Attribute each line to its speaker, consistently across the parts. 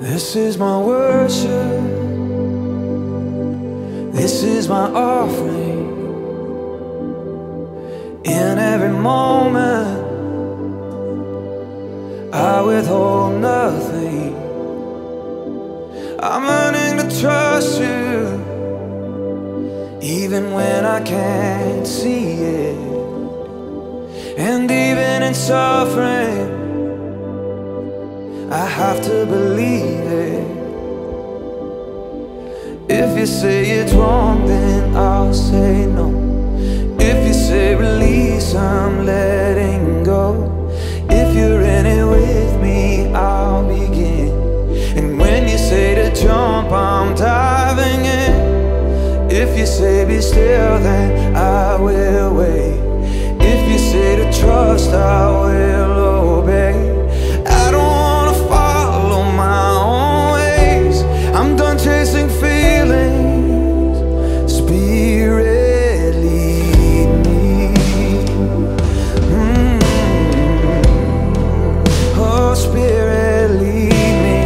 Speaker 1: This is my worship, this is my offering. In every moment, I withhold nothing. I'm learning to trust you, even when I can't see it. And even in suffering, I have to believe it. If you say it's wrong, then I'll say no. If you say release, I'm letting go. If you're in it with me, I'll begin. And when you say to jump, I'm diving in. If you say be still, then I will wait. If you say to trust, I will obey. I don't wanna follow my own ways. I'm done chasing feelings. Spirit, lead me. Oh, Spirit, lead me.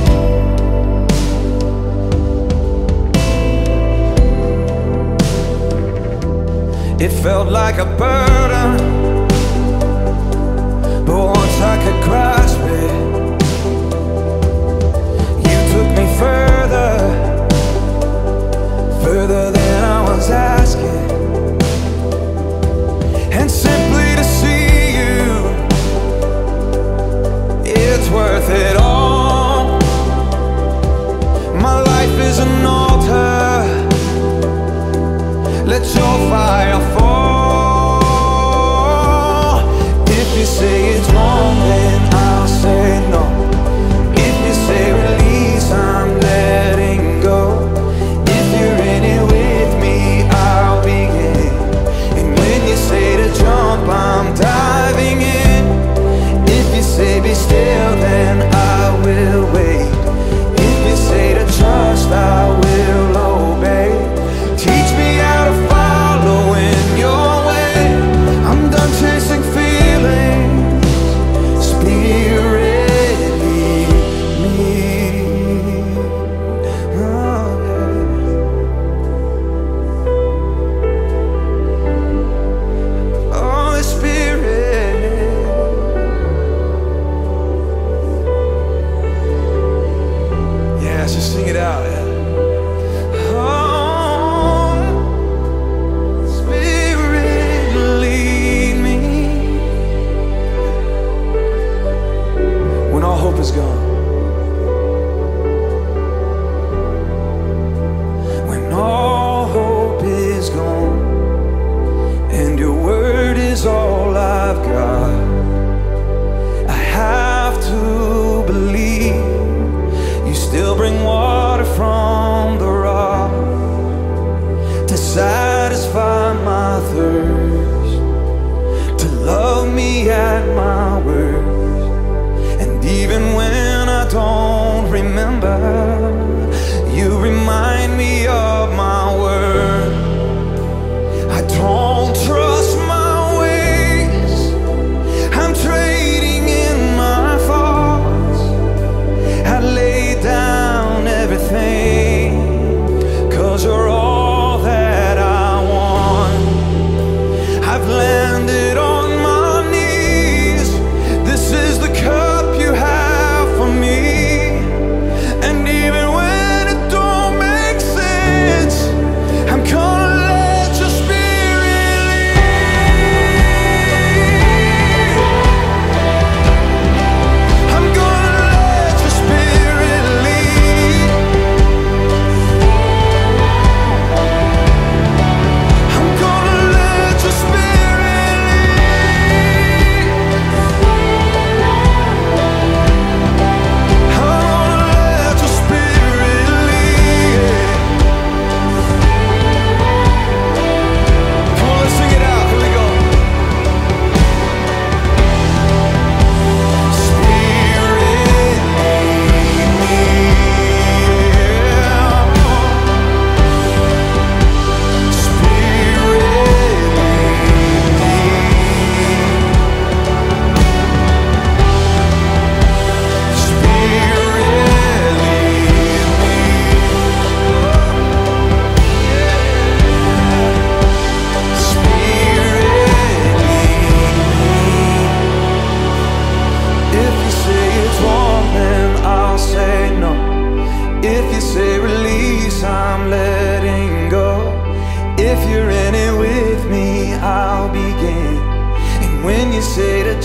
Speaker 1: It felt like a burden, but once I could grasp it, you took me further, further than I was asking. And simply to see you, it's worth it all. My life is an altar, let your fire fall. If you say it's wrong, then I'll say no. If you say release, I'm letting go. If you're in it with me, I'll begin. And when you say to jump, I'm diving in. If you say be still, then I will wait. If you say to trust, I will obey. Teach me how to follow in your way. I'm done chasing feelings. Spirit, lead me. Oh, yeah. Oh, Spirit. Yeah, just sing it out. Yeah. Is gone. When all hope is gone and your word is all I've got, I have to believe you still bring water from the rock to satisfy my thirst, to love me at my worst. Even when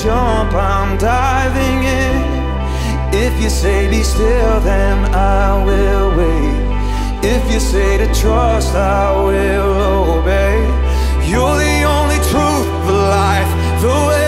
Speaker 1: jump, I'm diving in. If you say be still, then I will wait. If you say to trust, I will obey. You're the only truth, the life, the way.